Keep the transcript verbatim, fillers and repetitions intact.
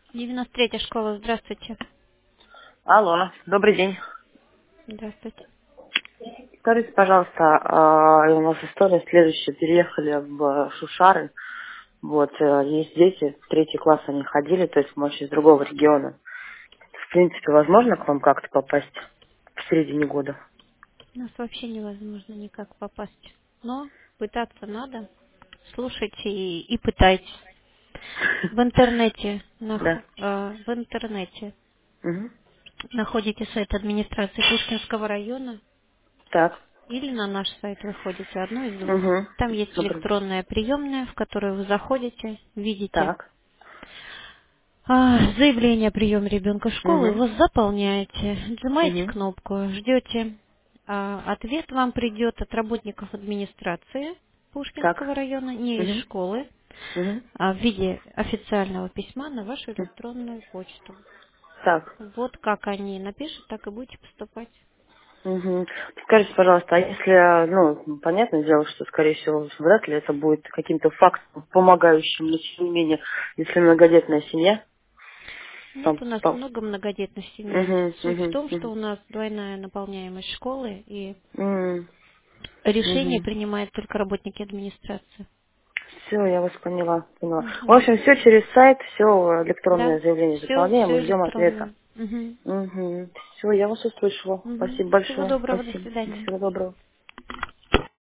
девяносто третья школа, здравствуйте. Алло, добрый день. Здравствуйте. Скажите, пожалуйста, а, у нас история следующая. Переехали в Шушары. Вот, э, есть дети, в третий класс они ходили, то есть мы вообще из другого региона. В принципе, возможно к вам как-то попасть в середине года? У нас вообще невозможно никак попасть. Но пытаться надо. Слушайте и, и пытайтесь. В интернете, Да. нах- э, в интернете Мгм. находите сайт администрации Пушкинского района Так. или на наш сайт выходите, одно из двух. Угу. Там есть Добрый. электронная приемная, в которую вы заходите, видите Так. а, заявление о приеме ребенка в школу, Угу. его заполняете, нажимаете Угу. кнопку, ждете. А, ответ вам придет от работников администрации Так. Пушкинского района, не из Угу. школы, Угу. а в виде официального письма на вашу электронную почту. Так. Вот как они напишут, так и будете поступать. Угу. Скажите, пожалуйста, а если, ну, понятное дело, что, скорее всего, вряд ли это будет каким-то фактом помогающим, но тем не менее, если многодетная семья, Нет, там, у нас там. много многодетных семей. Угу, Суть в угу, том, что угу, у нас двойная наполняемость школы, и угу, решение угу. принимают только работники администрации. Все, я вас поняла, поняла. В Мгм. общем, все через сайт, все Да, электронное заявление все, заполняем и все ждем ответа. электронно. Мгм. Угу. Все, я вас услышала. Мгм. Спасибо Всего большое. доброго, до Спасибо. свидания. Всего доброго.